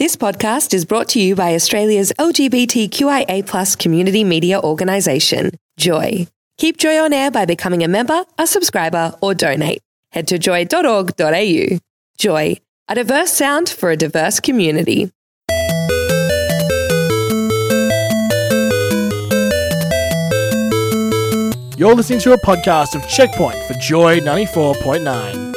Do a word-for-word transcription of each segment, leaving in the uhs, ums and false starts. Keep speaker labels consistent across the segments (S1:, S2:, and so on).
S1: This podcast is brought to you by Australia's L G B T Q I A plus community media organisation, Joy. Keep Joy on air by becoming a member, a subscriber, or donate. Head to joy dot org dot a u. Joy, a diverse sound for a diverse community.
S2: You're listening to a podcast of Checkpoint for Joy ninety-four point nine.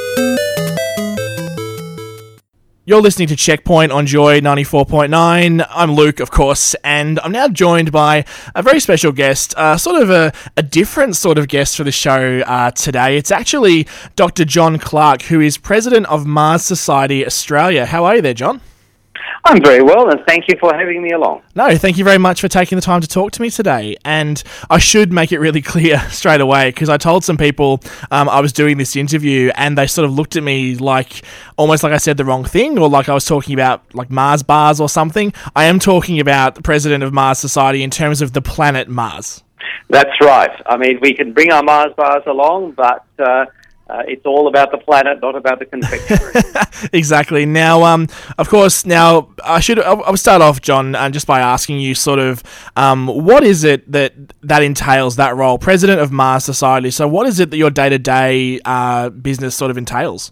S2: You're listening to Checkpoint on Joy ninety-four point nine. I'm Luke, of course, and I'm now joined by a very special guest, uh, sort of a, a different sort of guest for the show uh, today. It's actually Doctor John Clark, who is president of Mars Society Australia. How are you there, John?
S3: I'm very well, and thank you for having me along.
S2: No, thank you very much for taking the time to talk to me today. And I should make it really clear straight away, because I told some people um, I was doing this interview, and they sort of looked at me like, almost like I said the wrong thing, or like I was talking about like Mars bars or something. I am talking about the president of Mars Society in terms of the planet Mars.
S3: That's right. I mean, we can bring our Mars bars along, but uh, uh, it's all about the planet, not about the confectionery.
S2: Exactly. Now, um, of course, now I should I'll, I'll start off, John, uh, just by asking you sort of um, what is it that that entails, that role, president of Mars Society? So what is it that your day-to-day uh, business sort of entails?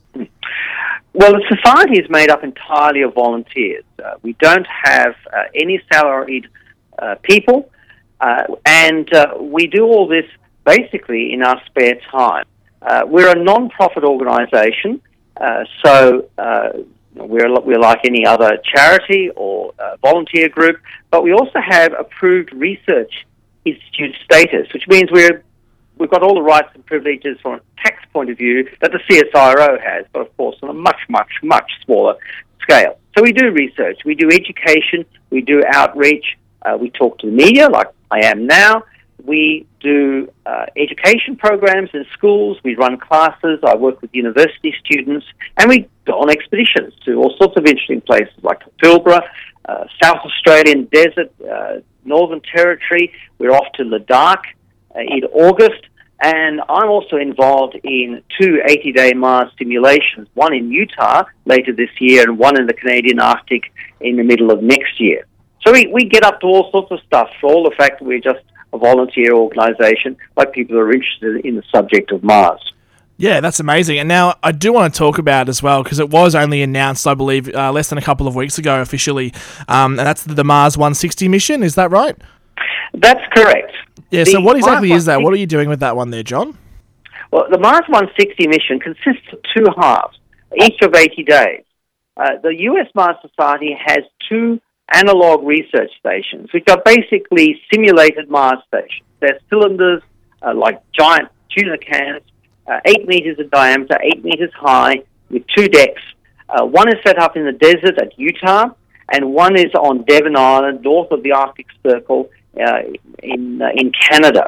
S3: Well, the society is made up entirely of volunteers. Uh, we don't have uh, any salaried uh, people, uh, and uh, we do all this basically in our spare time. Uh, we're a non-profit organisation, uh, so uh, we're we're like any other charity or uh, volunteer group, but we also have approved research institute status, which means we're we've got all the rights and privileges from a tax point of view that the C S I R O has, but of course on a much, much, much smaller scale. So we do research, we do education, we do outreach, uh, we talk to the media like I am now. We do uh, education programs in schools, we run classes, I work with university students, and we go on expeditions to all sorts of interesting places like Pilbara, uh, South Australian desert, uh, Northern Territory. We're off to Ladakh uh, in August, and I'm also involved in two eighty-day Mars simulations, one in Utah later this year and one in the Canadian Arctic in the middle of next year. So we, we get up to all sorts of stuff for all the fact that we're just a volunteer organisation, like people who are interested in the subject of Mars.
S2: Yeah, that's amazing. And now I do want to talk about as well, because it was only announced, I believe, uh, less than a couple of weeks ago officially, um, and that's the Mars one sixty mission. Is that right?
S3: That's correct.
S2: Yeah,
S3: the
S2: so what exactly
S3: Mars
S2: is that? What are you doing with that one there, John?
S3: Well, the Mars one sixty mission consists of two halves, each of eighty days. Uh, the U S Mars Society has two analog research stations, which are basically simulated Mars stations. They're cylinders uh, like giant tuna cans, uh, eight meters in diameter, eight meters high, with two decks. Uh, one is set up in the desert at Utah, and one is on Devon Island, north of the Arctic Circle uh, in uh, in Canada.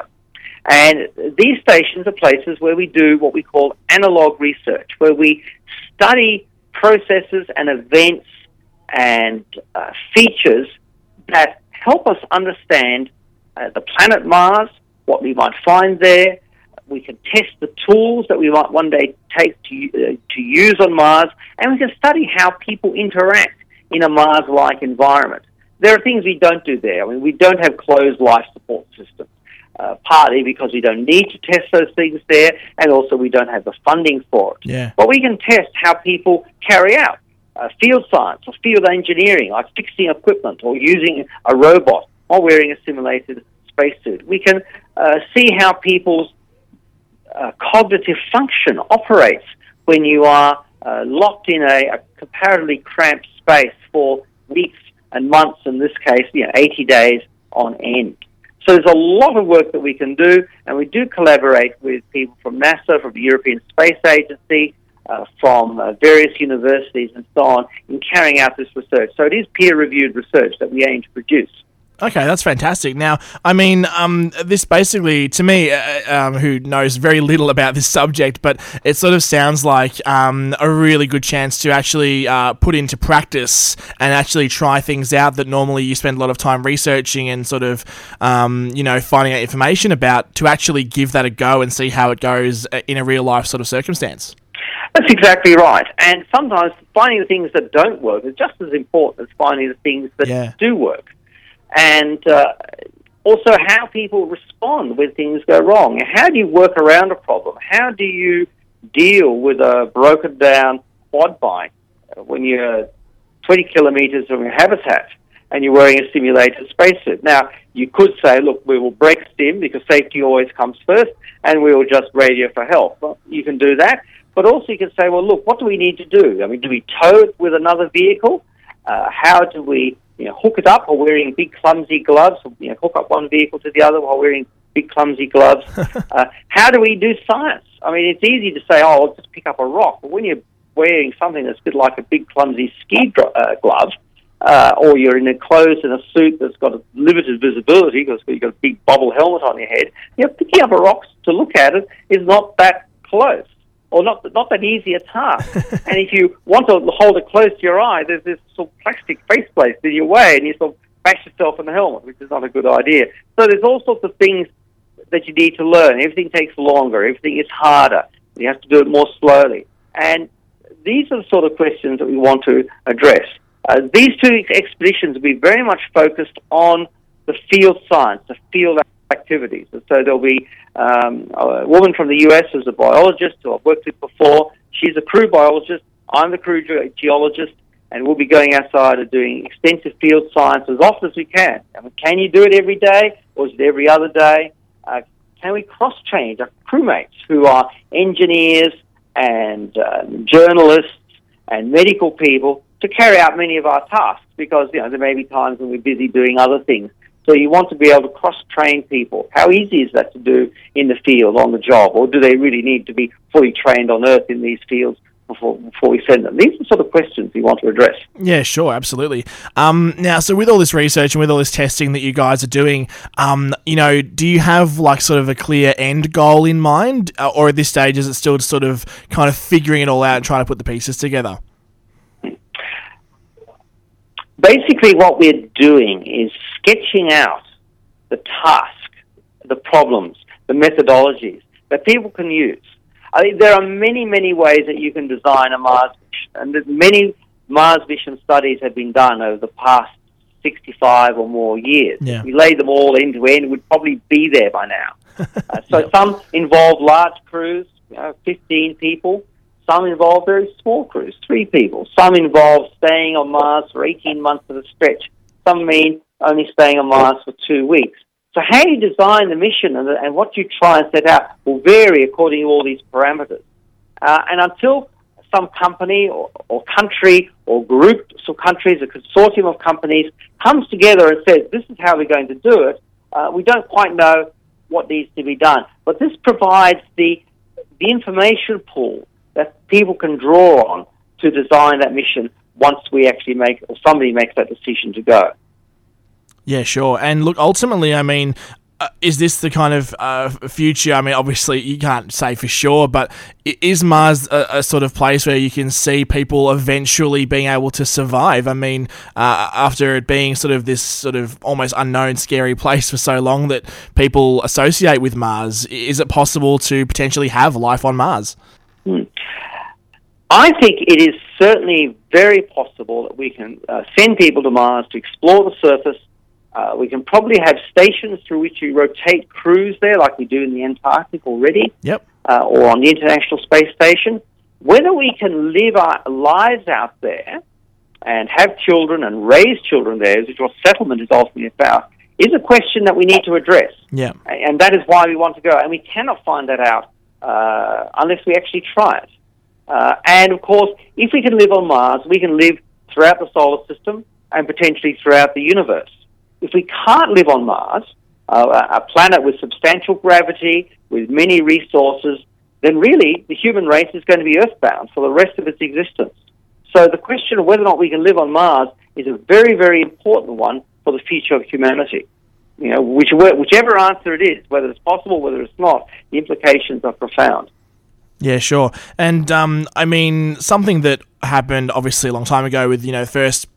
S3: And these stations are places where we do what we call analog research, where we study processes and events and uh, features that help us understand uh, the planet Mars, what we might find there. We can test the tools that we might one day take to, uh, to use on Mars, and we can study how people interact in a Mars-like environment. There are things we don't do there. I mean, we don't have closed life support systems, uh, partly because we don't need to test those things there, and also we don't have the funding for it.
S2: Yeah.
S3: But we can test how people carry out Uh, field science or field engineering, like fixing equipment or using a robot or wearing a simulated spacesuit. We can uh, see how people's uh, cognitive function operates when you are uh, locked in a, a comparatively cramped space for weeks and months, in this case, you know, eighty days on end. So there's a lot of work that we can do, and we do collaborate with people from NASA, from the European Space Agency, Uh, from uh, various universities and so on in carrying out this research. So it is peer-reviewed research that we aim to produce.
S2: Okay, that's fantastic. Now, I mean, um, this basically, to me, uh, um, who knows very little about this subject, but it sort of sounds like um, a really good chance to actually uh, put into practice and actually try things out that normally you spend a lot of time researching and sort of, um, you know, finding out information about, to actually give that a go and see how it goes in a real-life sort of circumstance.
S3: That's exactly right. And sometimes finding the things that don't work is just as important as finding the things that
S2: Yeah.
S3: do work. And uh, also how people respond when things go wrong. How do you work around a problem? How do you deal with a broken down quad bike when you're twenty kilometres from your habitat and you're wearing a simulated spacesuit? Now, you could say, look, we will break stim because safety always comes first, and we will just radio for help. Well, you can do that. But also you can say, well, look, what do we need to do? I mean, do we tow it with another vehicle? Uh, how do we you know, hook it up while wearing big, clumsy gloves? You know, hook up one vehicle to the other while wearing big, clumsy gloves? uh, how do we do science? I mean, it's easy to say, oh, I'll just pick up a rock. But when you're wearing something that's a bit like a big, clumsy ski dro- uh, glove, uh, or you're in a clothes in a suit that's got a limited visibility because you've got a big bubble helmet on your head, you know, picking up a rock to look at it is not that close. Or not not that easy a task. And if you want to hold it close to your eye, there's this sort of plastic faceplate in your way, and you sort of bash yourself in the helmet, which is not a good idea. So there's all sorts of things that you need to learn. Everything takes longer. Everything is harder. You have to do it more slowly. And these are the sort of questions that we want to address. Uh, these two expeditions will be very much focused on the field science, the field activities. And so there'll be um, a woman from the U S who's a biologist who I've worked with before. She's a crew biologist. I'm the crew ge- geologist, and we'll be going outside and doing extensive field science as often as we can. I mean, can you do it every day, or is it every other day? Uh, can we cross-train our crewmates who are engineers and uh, journalists and medical people to carry out many of our tasks? Because, you know, there may be times when we're busy doing other things. So you want to be able to cross-train people. How easy is that to do in the field, on the job? Or do they really need to be fully trained on Earth in these fields before before we send them? These are the sort of questions we want to address.
S2: Yeah, sure, absolutely. Um, now, so with all this research and with all this testing that you guys are doing, um, you know, do you have like sort of a clear end goal in mind? Uh, or at this stage, is it still sort of kind of figuring it all out and trying to put the pieces together?
S3: Basically, what we're doing is sketching out the task, the problems, the methodologies that people can use. I think there are many, many ways that you can design a Mars mission, and that many Mars mission studies have been done over the past sixty-five or more years.
S2: Yeah.
S3: If we laid them all end to end, we'd probably be there by now. uh, so
S2: Yep.
S3: some involve large crews, you know, fifteen people. Some involve very small crews, three people. Some involve staying on Mars for eighteen months at a stretch. Some mean only staying on Mars for two weeks. So how you design the mission and, the, and what you try and set out will vary according to all these parameters. Uh, and until some company or, or country or group of countries, a consortium of companies, comes together and says, this is how we're going to do it, uh, we don't quite know what needs to be done. But this provides the the information pool that people can draw on to design that mission once we actually make, or somebody makes that decision to go.
S2: Yeah, sure. And look, ultimately, I mean, uh, is this the kind of uh, future? I mean, obviously, you can't say for sure, but is Mars a, a sort of place where you can see people eventually being able to survive? I mean, uh, after it being sort of this sort of almost unknown, scary place for so long that people associate with Mars, is it possible to potentially have life on Mars?
S3: Hmm. I think it is certainly very possible that we can uh, send people to Mars to explore the surface. Uh, we can probably have stations through which we rotate crews there, like we do in the Antarctic already,
S2: Yep.
S3: uh, or on the International Space Station. Whether we can live our lives out there and have children and raise children there, which is what settlement is ultimately about, is a question that we need to address.
S2: Yeah.
S3: And that is why we want to go. And we cannot find that out uh, unless we actually try it. Uh, and, of course, if we can live on Mars, we can live throughout the solar system and potentially throughout the universe. If we can't live on Mars, uh, a planet with substantial gravity, with many resources, then really the human race is going to be earthbound for the rest of its existence. So the question of whether or not we can live on Mars is a very, very important one for the future of humanity. You know, which, whichever answer it is, whether it's possible, whether it's not, the implications are profound.
S2: Yeah, sure. And, um, I mean, something that happened obviously a long time ago with, you know, first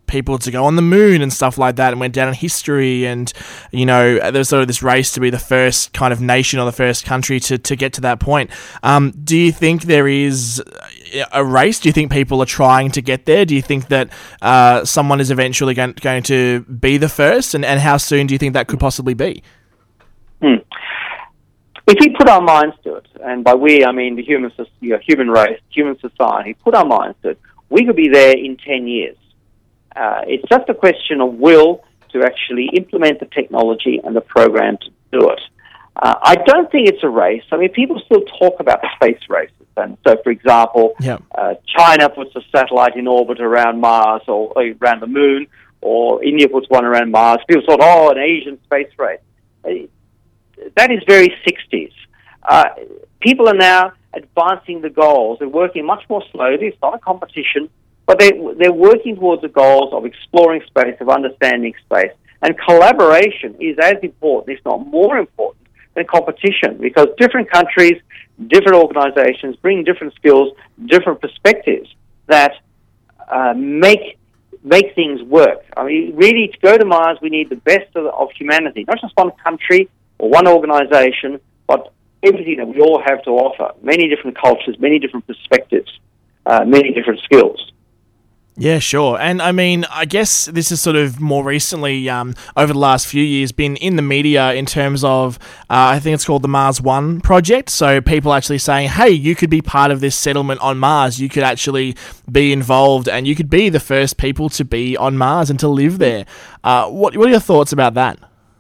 S2: people to go on the moon and stuff like that, and went down in history. And you know, there's sort of this race to be the first kind of nation or the first country to, to get to that point. Um, do you think there is a race? Do you think people are trying to get there? Do you think that uh, someone is eventually going, going to be the first? And, and how soon do you think that could possibly be?
S3: Hmm. If we put our minds to it, and by we I mean the human, you know, human race, human society, put our minds to it, we could be there in ten years. Uh, it's just a question of will to actually implement the technology and the program to do it. Uh, I don't think it's a race. I mean, people still talk about space races. And so, for example, yeah. uh, China puts a satellite in orbit around Mars or, or around the moon, or India puts one around Mars. People thought, oh, an Asian space race. Uh, that is very sixties. Uh, people are now advancing the goals. They're working much more slowly. It's not a competition, but they, they're working towards the goals of exploring space, of understanding space. And collaboration is as important, if not more important, than competition, because different countries, different organizations bring different skills, different perspectives that uh, make make things work. I mean, really, to go to Mars, we need the best of, of humanity, not just one country or one organization, but everything that we all have to offer. Many different cultures, many different perspectives, uh, many different skills.
S2: Yeah, sure. And I mean, I guess this is sort of more recently, um, over the last few years, been in the media in terms of, uh, I think it's called the Mars One project. So people actually saying, hey, you could be part of this settlement on Mars. You could actually be involved and you could be the first people to be on Mars and to live there. Uh, what, what are your thoughts about that?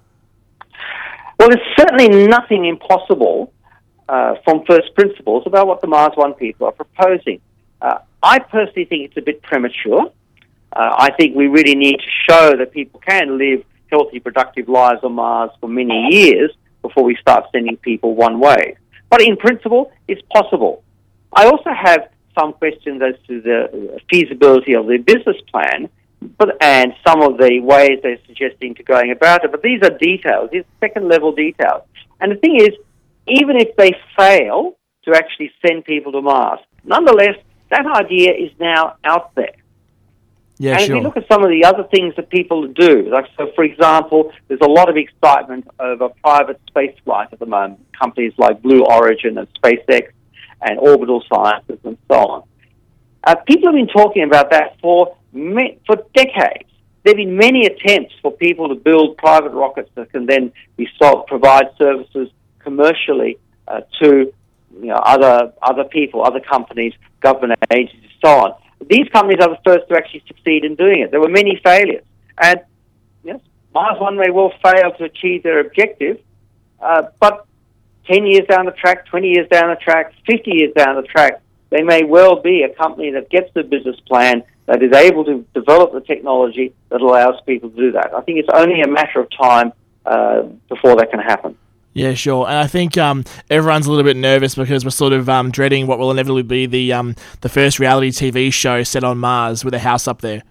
S3: Well, there's certainly nothing impossible uh, from first principles about what the Mars One people are proposing. Uh, I personally think it's a bit premature. Uh, I think we really need to show that people can live healthy, productive lives on Mars for many years before we start sending people one way. But in principle, it's possible. I also have some questions as to the feasibility of the business plan, but and some of the ways they're suggesting to going about it. But these are details, these are second-level details. And the thing is, even if they fail to actually send people to Mars, nonetheless, that idea is now out there.
S2: Yeah,
S3: and
S2: sure.
S3: if you look at some of the other things that people do, like, so for example, there's a lot of excitement over private space flight at the moment. Companies like Blue Origin and SpaceX and Orbital Sciences and so on. Uh, people have been talking about that for me- for decades. There have been many attempts for people to build private rockets that can then be sold, provide services commercially uh, to you know, other other people, other companies, government agencies, so on. These companies are the first to actually succeed in doing it. There were many failures. And yes, Mars One may well fail to achieve their objective, uh, but ten years down the track, twenty years down the track, fifty years down the track, they may well be a company that gets the business plan, that is able to develop the technology that allows people to do that. I think it's only a matter of time uh, before that can happen.
S2: Yeah, sure. And I think um, everyone's a little bit nervous because we're sort of um, dreading what will inevitably be the um, the first reality T V show set on Mars with a house up there.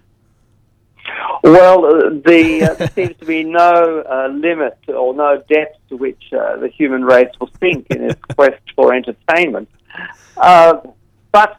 S3: Well, uh, the, uh, there seems to be no uh, limit or no depth to which uh, the human race will sink in its quest for entertainment. Uh, but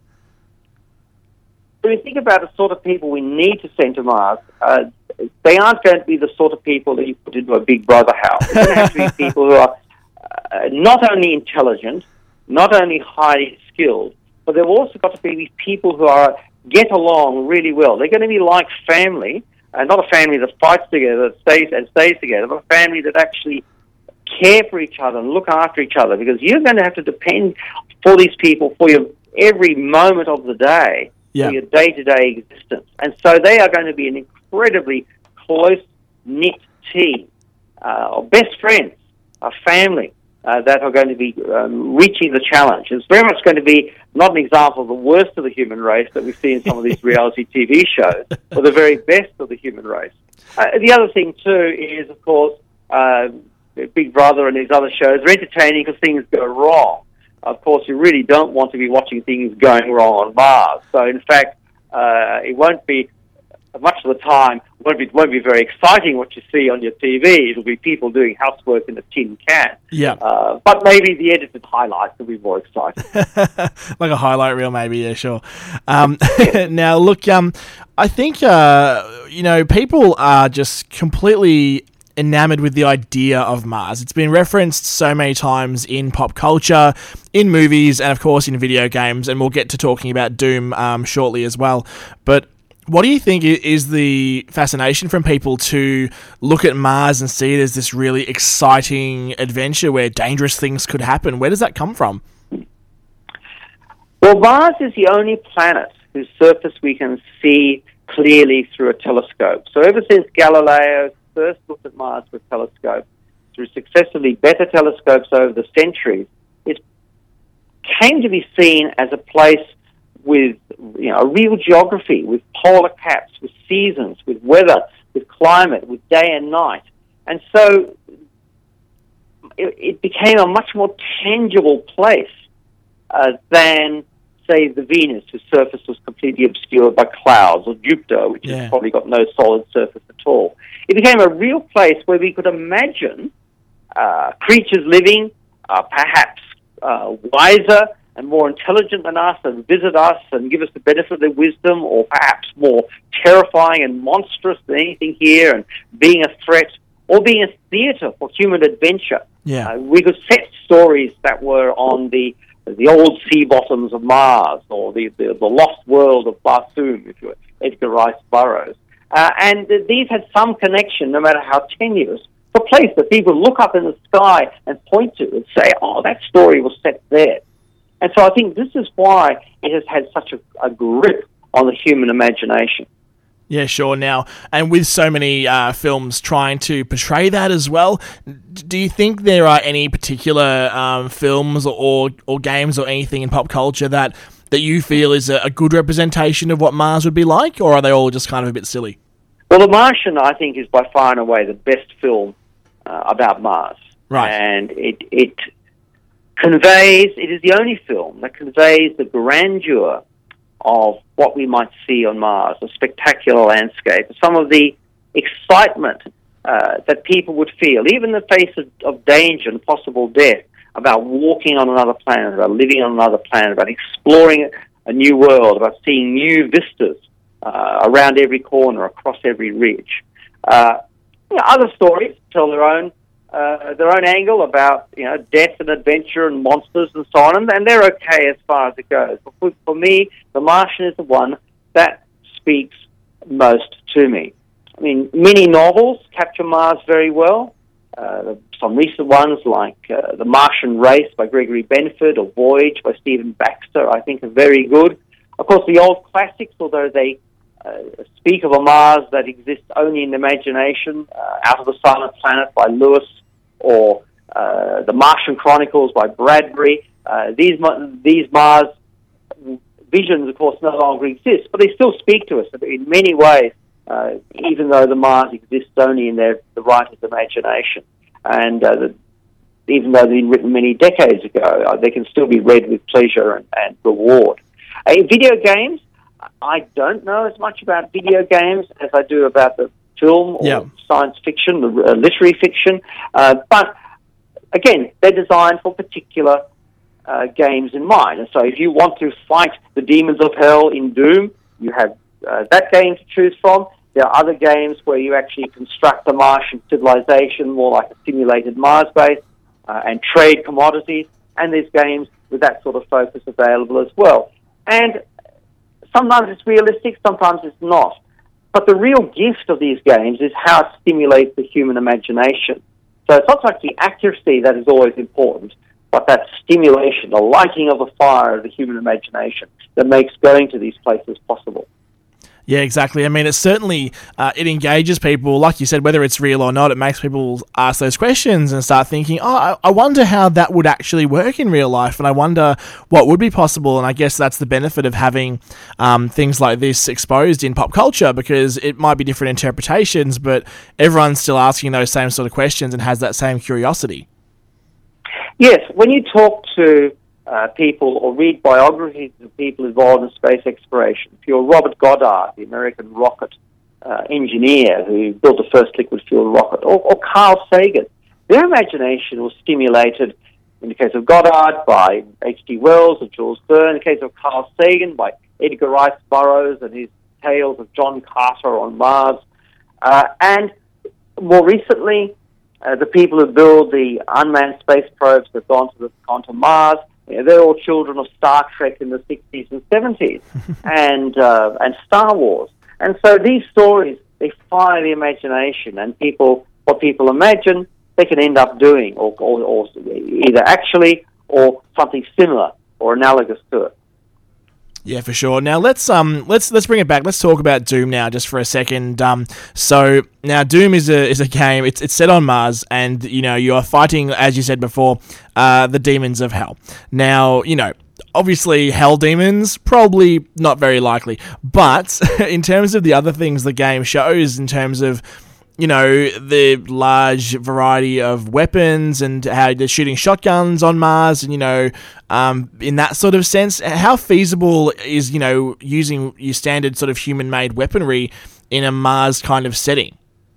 S3: when you think about the sort of people we need to send to Mars, uh, they aren't going to be the sort of people that you put into a Big Brother house. It's going to have to be people who are uh, not only intelligent, not only highly skilled, but they've also got to be people who are get along really well. They're going to be like family, and not a family that fights together, that stays and stays together, but a family that actually care for each other and look after each other, because you're going to have to depend for these people for your every moment of the day, yeah. for your day-to-day existence. And so they are going to be an incredibly close-knit team uh, of best friends, a family uh, that are going to be um, reaching the challenge. It's very much going to be not an example of the worst of the human race that we see in some of these reality T V shows, but the very best of the human race. Uh, the other thing, too, is, of course, uh, Big Brother and these other shows are entertaining because things go wrong. Of course, you really don't want to be watching things going wrong on Mars. So, in fact, uh, it won't be much of the time, won't be, won't be very exciting what you see on your T V. It'll be people doing housework in a tin can.
S2: Yeah.
S3: Uh, but maybe the edited highlights will be more exciting.
S2: Like a highlight reel, maybe, yeah, sure. Um, now, look, um, I think, uh, you know, people are just completely enamored with the idea of Mars. It's been referenced so many times in pop culture, in movies, and of course in video games, and we'll get to talking about Doom um, shortly as well. But what do you think is the fascination from people to look at Mars and see it as this really exciting adventure where dangerous things could happen? Where does that come from?
S3: Well, Mars is the only planet whose surface we can see clearly through a telescope. So ever since Galileo first looked at Mars with a telescope, through successively better telescopes over the centuries, it came to be seen as a place with, you know, a real geography, with polar caps, with seasons, with weather, with climate, with day and night. And so it, it became a much more tangible place uh, than, say, the Venus, whose surface was completely obscured by clouds, or Jupiter, which yeah. has probably got no solid surface at all. It became a real place where we could imagine uh, creatures living, uh, perhaps uh, wiser and more intelligent than us, and visit us and give us the benefit of their wisdom, or perhaps more terrifying and monstrous than anything here, and being a threat, or being a theatre for human adventure.
S2: Yeah.
S3: Uh, we could set stories that were on the the old sea bottoms of Mars, or the, the, the lost world of Barsoom, if you're Edgar Rice Burroughs. Uh, and th- these had some connection, no matter how tenuous, to a place that people look up in the sky and point to and say, oh, that story was set there. And so I think this is why it has had such a, a grip on the human imagination.
S2: Yeah, sure. Now, and with so many uh, films trying to portray that as well, do you think there are any particular um, films or or games or anything in pop culture that, that you feel is a, a good representation of what Mars would be like, or are they all just kind of a bit silly?
S3: Well, The Martian, I think, is by far and away the best film uh, about Mars.
S2: Right.
S3: And it, it conveys, it is the only film that conveys the grandeur of what we might see on Mars, a spectacular landscape, some of the excitement uh, that people would feel, even in the face of, of danger and possible death, about walking on another planet, about living on another planet, about exploring a new world, about seeing new vistas uh, around every corner, across every ridge. Uh, you know, other stories tell their own Uh, their own angle about, you know, death and adventure and monsters and so on, and, and they're okay as far as it goes. But for, for me, The Martian is the one that speaks most to me. I mean, many novels capture Mars very well. Uh, some recent ones like uh, The Martian Race by Gregory Benford or Voyage by Stephen Baxter, I think, are very good. Of course, the old classics, although they uh, speak of a Mars that exists only in imagination, uh, Out of the Silent Planet by Lewis, or uh, The Martian Chronicles by Bradbury. Uh, these these Mars visions, of course, no longer exist, but they still speak to us in many ways, uh, even though the Mars exists only in their, the writer's imagination. And uh, the, even though they've been written many decades ago, uh, they can still be read with pleasure and, and reward. Uh, in video games, I don't know as much about video games as I do about the film or
S2: yeah.
S3: science fiction, the uh, literary fiction. Uh, but again, they're designed for particular uh, games in mind. And so if you want to fight the demons of hell in Doom, you have uh, that game to choose from. There are other games where you actually construct a Martian civilization, more like a simulated Mars base, uh, and trade commodities. And there's games with that sort of focus available as well. And sometimes it's realistic, sometimes it's not. But the real gift of these games is how it stimulates the human imagination. So it's not like the accuracy that is always important, but that stimulation, the lighting of the fire of the human imagination that makes going to these places possible.
S2: Yeah, exactly. I mean, it certainly, uh, it engages people, like you said, whether it's real or not, it makes people ask those questions and start thinking, oh, I, I wonder how that would actually work in real life, and I wonder what would be possible, and I guess that's the benefit of having um, things like this exposed in pop culture, because it might be different interpretations, but everyone's still asking those same sort of questions and has that same curiosity.
S3: Yes, when you talk to Uh, people or read biographies of people involved in space exploration. If you're Robert Goddard, the American rocket uh, engineer who built the first liquid fuel rocket, or, or Carl Sagan. Their imagination was stimulated, in the case of Goddard, by H G Wells and Jules Verne; in the case of Carl Sagan, by Edgar Rice Burroughs and his tales of John Carter on Mars. Uh, and more recently, uh, the people who build the unmanned space probes that have gone to, the, gone to Mars, you know, they're all children of Star Trek in the sixties and seventies and, uh, and Star Wars. And so these stories, they fire the imagination, and people, what people imagine, they can end up doing, or, or, or either actually or something similar or analogous to it.
S2: Yeah, for sure. Now let's um let's let's bring it back. Let's talk about Doom now, just for a second. Um, so now Doom is a is a game. It's it's set on Mars, and you know you are fighting, as you said before, uh, the demons of hell. Now you know. Obviously, hell demons, probably not very likely. But in terms of the other things the game shows, in terms of, you know, the large variety of weapons and how they're shooting shotguns on Mars, and, you know, um, in that sort of sense, how feasible is, you know, using your standard sort of human-made weaponry in a Mars kind of setting?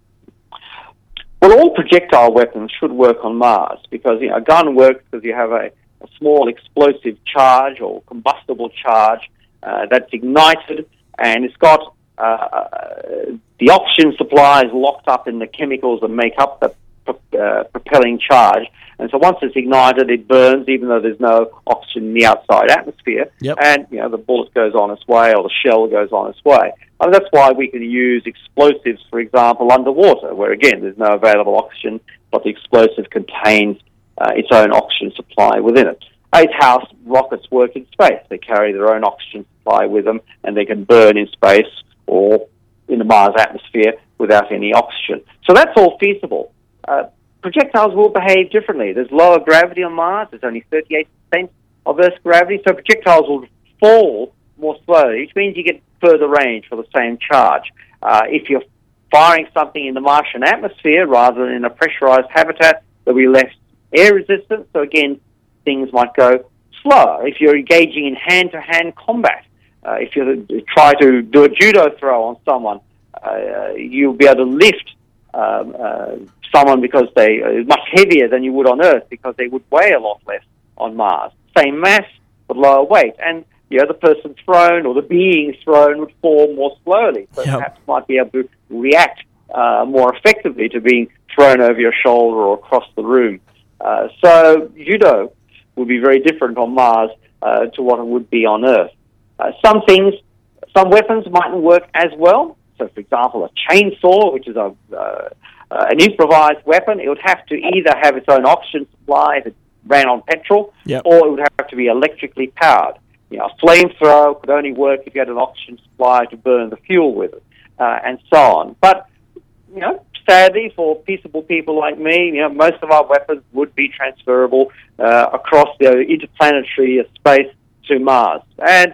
S3: Well, all projectile weapons should work on Mars, because, you know, a gun works because you have a a small explosive charge or combustible charge uh, that's ignited, and it's got uh, the oxygen supply is locked up in the chemicals that make up the uh, propelling charge. And so once it's ignited, it burns, even though there's no oxygen in the outside atmosphere.
S2: Yep.
S3: And, you know, the bullet goes on its way, or the shell goes on its way. I mean, that's why we can use explosives, for example, underwater, where, again, there's no available oxygen, but the explosive contains Uh, its own oxygen supply within it. It's how rockets work in space. They carry their own oxygen supply with them, and they can burn in space or in the Mars atmosphere without any oxygen. So that's all feasible. Uh, projectiles will behave differently. There's lower gravity on Mars. There's only thirty-eight percent of Earth's gravity, so projectiles will fall more slowly, which means you get further range for the same charge. Uh, if you're firing something in the Martian atmosphere rather than in a pressurized habitat, there'll be less air resistance, so again, things might go slower. If you're engaging in hand-to-hand combat, uh, if you try to do a judo throw on someone, uh, you'll be able to lift um, uh, someone because they are much heavier than you would on Earth, because they would weigh a lot less on Mars. Same mass, but lower weight. And the other person thrown, or the being thrown, would fall more slowly, so
S2: yep.
S3: perhaps might be able to react uh, more effectively to being thrown over your shoulder or across the room. Uh, so judo would be very different on Mars uh, to what it would be on Earth. Uh, some things, some weapons mightn't work as well. So, for example, a chainsaw, which is a uh, uh, an improvised weapon, it would have to either have its own oxygen supply if it ran on petrol,
S2: yep.
S3: or it would have to be electrically powered. You know, a flamethrower could only work if you had an oxygen supply to burn the fuel with it, uh, and so on. But, you know, sadly, for peaceable people like me, you know, most of our weapons would be transferable uh, across the interplanetary space to Mars. And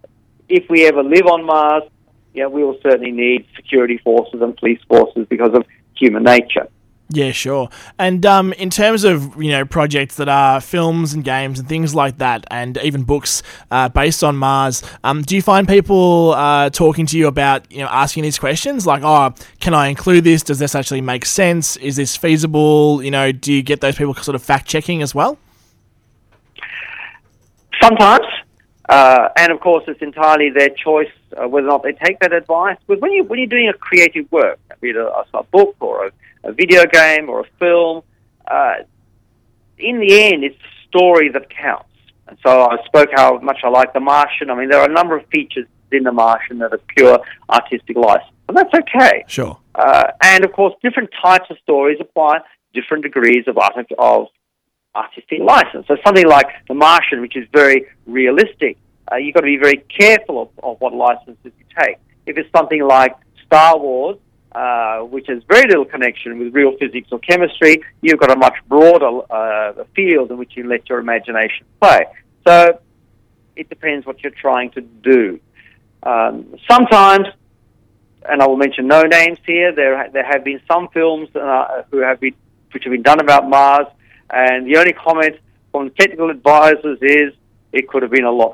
S3: if we ever live on Mars, you know, we will certainly need security forces and police forces because of human nature.
S2: Yeah, sure. And um, in terms of, you know, projects that are films and games and things like that, and even books uh, based on Mars, um, do you find people uh, talking to you about, you know, asking these questions like, oh, can I include this? Does this actually make sense? Is this feasible? You know, do you get those people sort of fact-checking as well?
S3: Sometimes. Uh, and, of course, it's entirely their choice uh, whether or not they take that advice. But when, you, when you're doing a creative work, be it a, a book or a a video game or a film, uh, in the end, it's the story that counts. And so I spoke how much I like The Martian. I mean, there are a number of features in The Martian that are pure artistic license, and that's okay.
S2: Sure.
S3: Uh, and, of course, different types of stories apply different degrees of, art- of artistic license. So something like The Martian, which is very realistic, uh, you've got to be very careful of, of what licenses you take. If it's something like Star Wars, Uh, which has very little connection with real physics or chemistry, you've got a much broader uh, field in which you let your imagination play. So it depends what you're trying to do. Um, sometimes, and I will mention no names here, there there have been some films uh, who have been which have been done about Mars, and the only comment from technical advisors is it could have been a lot worse.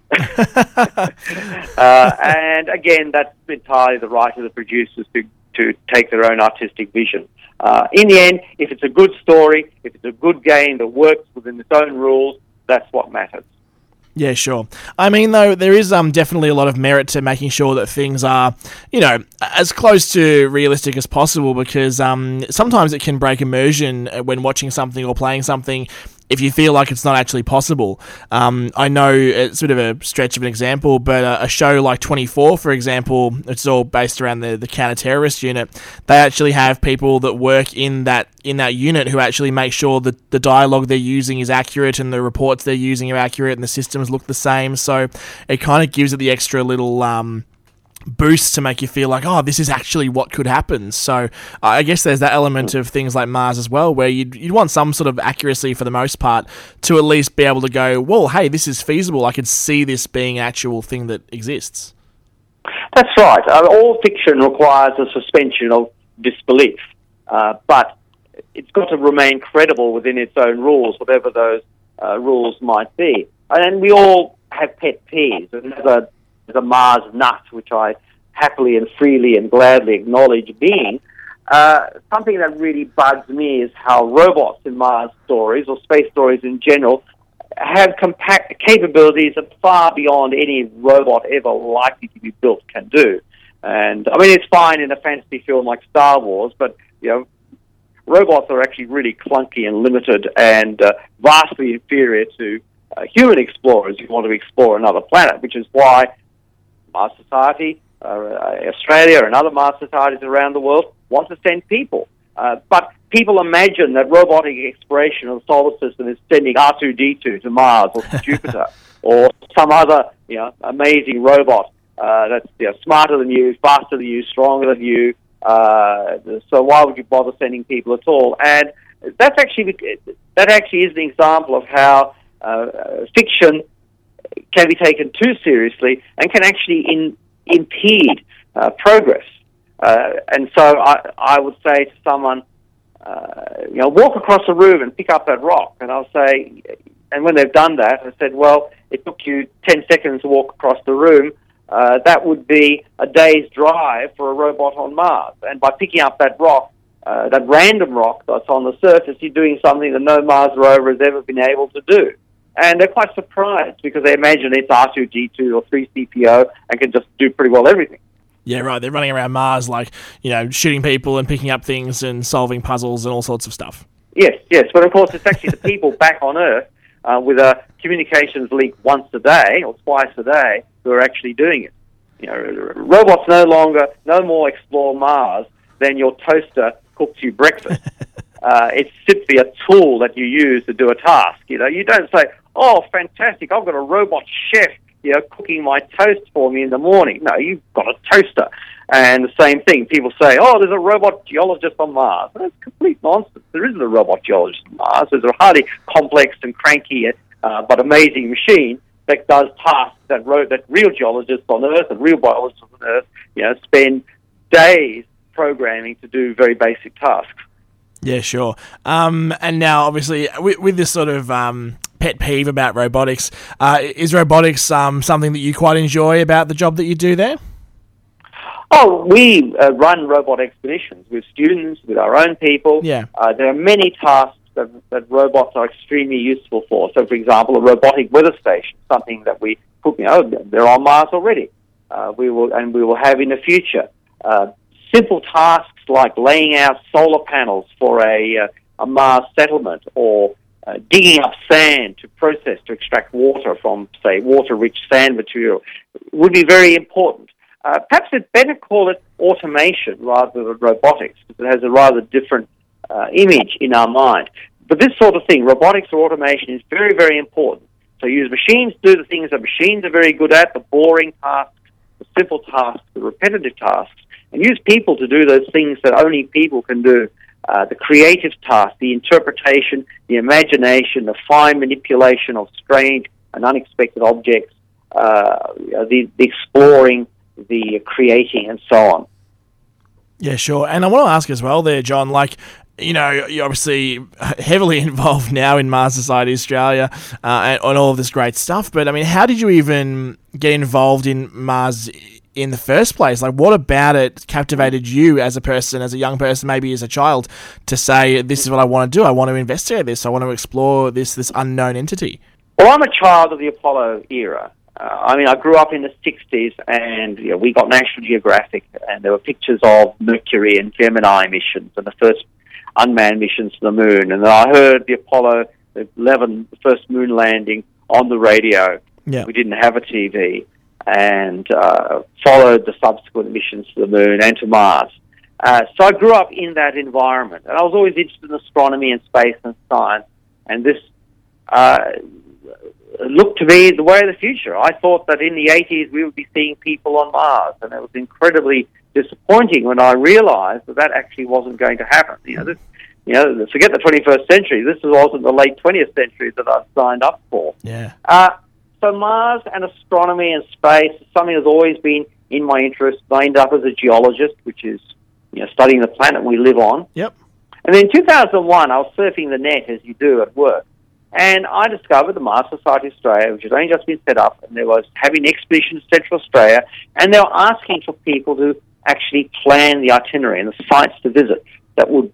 S3: uh, and again, that's entirely the right of the producers to, to take their own artistic vision. Uh, in the end, if it's a good story, if it's a good game that works within its own rules, that's what matters.
S2: Yeah, sure. I mean, though, there is um, definitely a lot of merit to making sure that things are, you know, as close to realistic as possible, because um, sometimes it can break immersion when watching something or playing something if you feel like it's not actually possible. Um, I know it's sort of a stretch of an example, but a, a show like twenty-four, for example, it's all based around the, the counter-terrorist unit. They actually have people that work in that in that unit who actually make sure that the dialogue they're using is accurate and the reports they're using are accurate and the systems look the same. So it kind of gives it the extra little Um, boost to make you feel like, oh, this is actually what could happen. So uh, I guess there's that element of things like Mars as well, where you'd, you'd want some sort of accuracy for the most part to at least be able to go, well, hey, this is feasible. I could see this being an actual thing that exists.
S3: That's right. Uh, all fiction requires a suspension of disbelief, uh, but it's got to remain credible within its own rules, whatever those uh, rules might be. And we all have pet peeves. And there's a as a Mars nut, which I happily and freely and gladly acknowledge being, uh, something that really bugs me is how robots in Mars stories, or space stories in general, have compact capabilities that far beyond any robot ever likely to be built can do. And, I mean, it's fine in a fantasy film like Star Wars, but, you know, robots are actually really clunky and limited and uh, vastly inferior to uh, human explorers who want to explore another planet, which is why Mars Society, uh, Australia and other Mars societies around the world want to send people. Uh, but people imagine that robotic exploration of the solar system is sending R two D two to Mars or to Jupiter or some other, you know, amazing robot uh, that's, you know, smarter than you, faster than you, stronger than you. Uh, so why would you bother sending people at all? And that's actually that actually is an example of how uh, fiction can be taken too seriously and can actually in, impede uh, progress. Uh, and so I, I would say to someone, uh, you know, walk across a room and pick up that rock. And I'll say, and when they've done that, I said, well, it took you ten seconds to walk across the room. Uh, that would be a day's drive for a robot on Mars. And by picking up that rock, uh, that random rock that's on the surface, you're doing something that no Mars rover has ever been able to do. And they're quite surprised because they imagine it's R two D two or three C P O and can just do pretty well everything.
S2: Yeah, right. They're running around Mars like, you know, shooting people and picking up things and solving puzzles and all sorts of stuff.
S3: Yes, yes. But of course, it's actually the people back on Earth uh, with a communications link once a day or twice a day who are actually doing it. You know, robots no longer, no more explore Mars than your toaster cooks you breakfast. uh, it's simply a tool that you use to do a task. You know, you don't say, oh, fantastic, I've got a robot chef, you know, cooking my toast for me in the morning. No, you've got a toaster. And the same thing, people say, oh, there's a robot geologist on Mars. Well, that's complete nonsense. There isn't a robot geologist on Mars. There's a highly complex and cranky uh, but amazing machine that does tasks that, ro- that real geologists on Earth and real biologists on Earth, you know, spend days programming to do very basic tasks.
S2: Yeah, sure. Um, and now, obviously, with, with this sort of um, pet peeve about robotics, uh, is robotics um, something that you quite enjoy about the job that you do there?
S3: Oh, we uh, run robot expeditions with students, with our own people.
S2: Yeah.
S3: Uh, there are many tasks that, that robots are extremely useful for. So, for example, a robotic weather station, something that we put, you know, they're on Mars already. Uh, we will, and we will have in the future. Uh, simple tasks like laying out solar panels for a, uh, a Mars settlement or uh, digging up sand to process to extract water from, say, water-rich sand material would be very important. Uh, perhaps it's better call it automation rather than robotics, because it has a rather different uh, image in our mind. But this sort of thing, robotics or automation, is very, very important. So use machines to do the things that machines are very good at, the boring tasks, the simple tasks, the repetitive tasks, and use people to do those things that only people can do, uh, the creative tasks, the interpretation, the imagination, the fine manipulation of strange and unexpected objects, uh, the, the exploring, the creating, and so on.
S2: Yeah, sure. And I want to ask as well there, John, like, you know, you're obviously heavily involved now in Mars Society Australia uh, and on all of this great stuff. But I mean, how did you even get involved in Mars in the first place? Like, what about it captivated you as a person, as a young person, maybe as a child, to say, this is what I want to do. I want to investigate this. I want to explore this this unknown entity.
S3: Well, I'm a child of the Apollo era. Uh, I mean, I grew up in the sixties, and you know, we got National Geographic, and there were pictures of Mercury and Gemini missions and the first unmanned missions to the moon. And then I heard the Apollo eleven, the first moon landing, on the radio.
S2: Yeah.
S3: We didn't have a T V, and uh, followed the subsequent missions to the moon and to Mars. Uh, so I grew up in that environment, and I was always interested in astronomy and space and science, and this uh, looked to be the way of the future. I thought that in the eighties we would be seeing people on Mars, and it was incredibly disappointing when I realized that that actually wasn't going to happen. You know, this, you know, forget the twenty-first century. This wasn't the late twentieth century that I've signed up for.
S2: Yeah.
S3: Uh, so Mars and astronomy and space is something that's always been in my interest. I ended up as a geologist, which is, you know, studying the planet we live on.
S2: Yep.
S3: And then in two thousand one, I was surfing the net, as you do at work, and I discovered the Mars Society Australia, which had only just been set up, and they was having expeditions to Central Australia, and they were asking for people to actually plan the itinerary and the sites to visit that would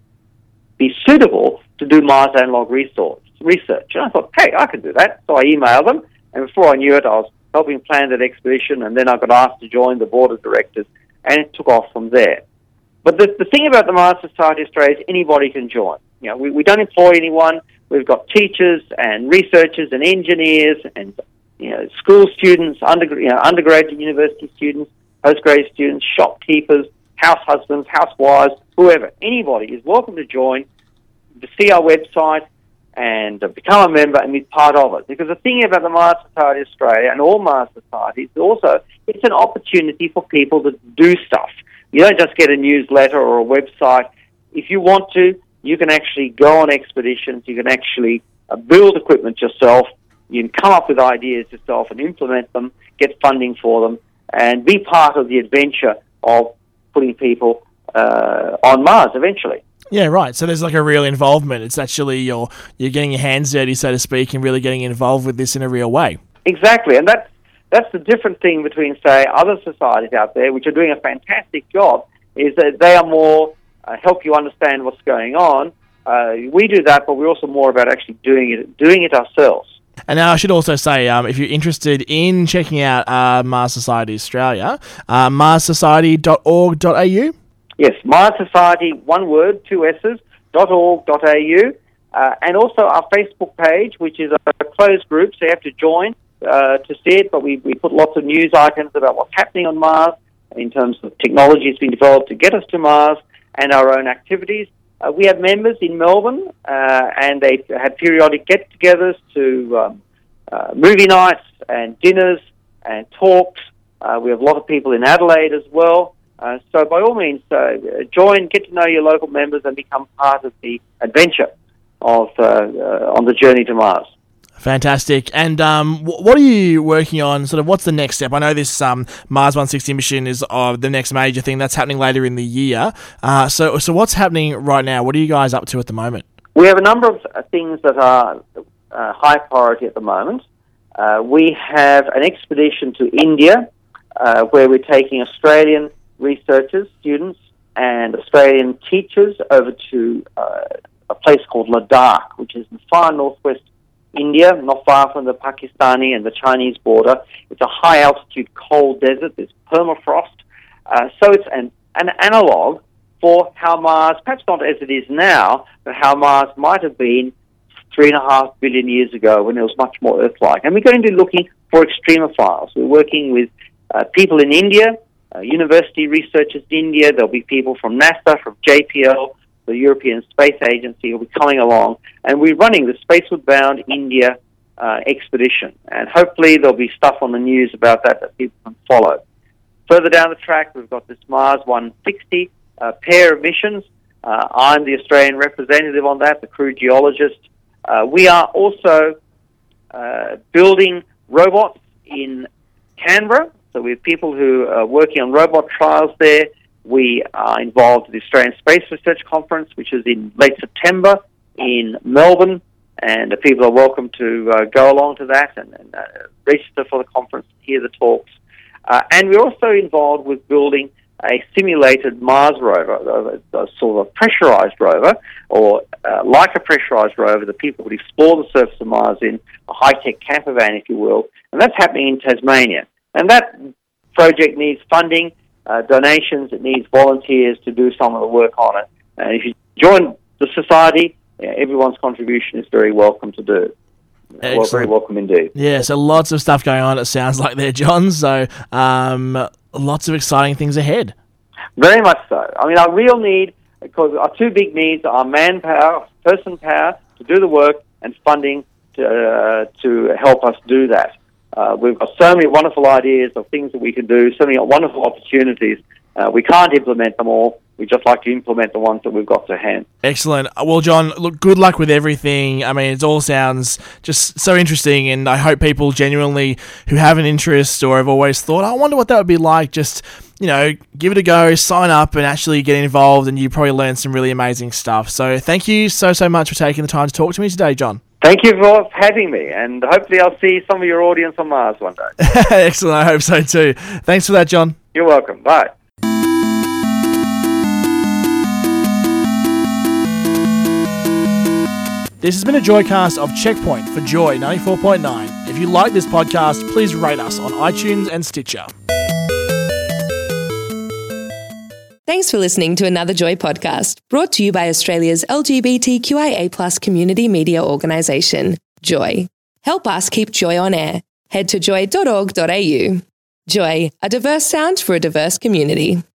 S3: be suitable to do Mars analog resource, research. And I thought, hey, I can do that. So I emailed them, and before I knew it, I was helping plan that expedition, and then I got asked to join the board of directors, and it took off from there. But the, the thing about the Mars Society Australia is anybody can join. You know, we, we don't employ anyone. We've got teachers and researchers and engineers and, you know, school students, under, you know, undergraduate university students, postgraduate students, shopkeepers, house husbands, housewives, whoever. Anybody is welcome to join, to see our website and uh, become a member and be part of it. Because the thing about the Mars Society Australia and all Mars Societies is also it's an opportunity for people to do stuff. You don't just get a newsletter or a website. If you want to, you can actually go on expeditions. You can actually uh, build equipment yourself. You can come up with ideas yourself and implement them, get funding for them, and be part of the adventure of putting people uh, on Mars eventually.
S2: Yeah, right. So there's like a real involvement. It's actually you're you're getting your hands dirty, so to speak, and really getting involved with this in a real way.
S3: Exactly, and that's that's the different thing between, say, other societies out there, which are doing a fantastic job, is that they are more uh, help you understand what's going on. Uh, we do that, but we're also more about actually doing it, doing it ourselves.
S2: And now I should also say, um, if you're interested in checking out uh, Mars Society Australia, uh, mars society dot org dot a u.
S3: Yes, Mars Society, one word, two S's, dot org dot a u, uh, and also our Facebook page, which is a closed group, so you have to join uh, to see it, but we, we put lots of news items about what's happening on Mars in terms of technology that's been developed to get us to Mars and our own activities. Uh, we have members in Melbourne, uh, and they have periodic get-togethers to um, uh, movie nights and dinners and talks. Uh, we have a lot of people in Adelaide as well. Uh, so by all means, uh, join, get to know your local members and become part of the adventure of uh, uh, on the journey to Mars.
S2: Fantastic. And um, what are you working on? Sort of, what's the next step? I know this um, Mars one sixty mission is uh, the next major thing that's happening later in the year. Uh, so, so what's happening right now? What are you guys up to at the moment?
S3: We have a number of uh, things that are uh, high priority at the moment. Uh, we have an expedition to India uh, where we're taking Australian researchers, students, and Australian teachers over to uh, a place called Ladakh, which is in far northwest India, not far from the Pakistani and the Chinese border. It's a high-altitude cold desert. There's permafrost. Uh, so it's an, an analog for how Mars, perhaps not as it is now, but how Mars might have been three and a half billion years ago when it was much more Earth-like. And we're going to be looking for extremophiles. We're working with uh, people in India, uh, university researchers in India. There'll be people from NASA, from J P L, the European Space Agency will be coming along, and we're running the Spaceward Bound India uh, expedition. And hopefully there'll be stuff on the news about that that people can follow. Further down the track, we've got this Mars one sixty uh, pair of missions. Uh, I'm the Australian representative on that, the crew geologist. Uh, we are also uh, building robots in Canberra. So we have people who are working on robot trials there. we are involved in the Australian Space Research Conference, which is in late September in Melbourne, and uh, people are welcome to uh, go along to that and, and uh, register for the conference, hear the talks. Uh, and we're also involved with building a simulated Mars rover, a, a sort of pressurized rover, or uh, like a pressurized rover that people would explore the surface of Mars in, a high-tech camper van, if you will, and that's happening in Tasmania. And that project needs funding, uh, donations, it needs volunteers to do some of the work on it. And if you join the society, yeah, everyone's contribution is very welcome to do. Well, very welcome indeed.
S2: Yeah, so lots of stuff going on, it sounds like there, John. So um, lots of exciting things ahead.
S3: Very much so. I mean, our real need, because our two big needs are manpower, person power to do the work, and funding to, uh, to help us do that. Uh, we've got so many wonderful ideas of things that we can do, so many wonderful opportunities. Uh, we can't implement them all. We just like to implement the ones that we've got to hand.
S2: Excellent. Well, John, look, good luck with everything. I mean, it all sounds just so interesting, and I hope people genuinely who have an interest or have always thought, I wonder what that would be like, just, you know, give it a go, sign up and actually get involved, and you probably learn some really amazing stuff. So thank you so, so much for taking the time to talk to me today, John.
S3: Thank you for having me, and hopefully I'll see some of your audience on Mars one day.
S2: Excellent. I hope so too. Thanks for that, John.
S3: You're welcome. Bye.
S2: This has been a Joycast of Checkpoint for Joy ninety-four point nine. If you like this podcast, please rate us on iTunes and Stitcher.
S1: Thanks for listening to another Joy podcast, brought to you by Australia's L G B T Q I A plus community media organisation, Joy. Help us keep Joy on air. Head to joy dot org dot a u. Joy, a diverse sound for a diverse community.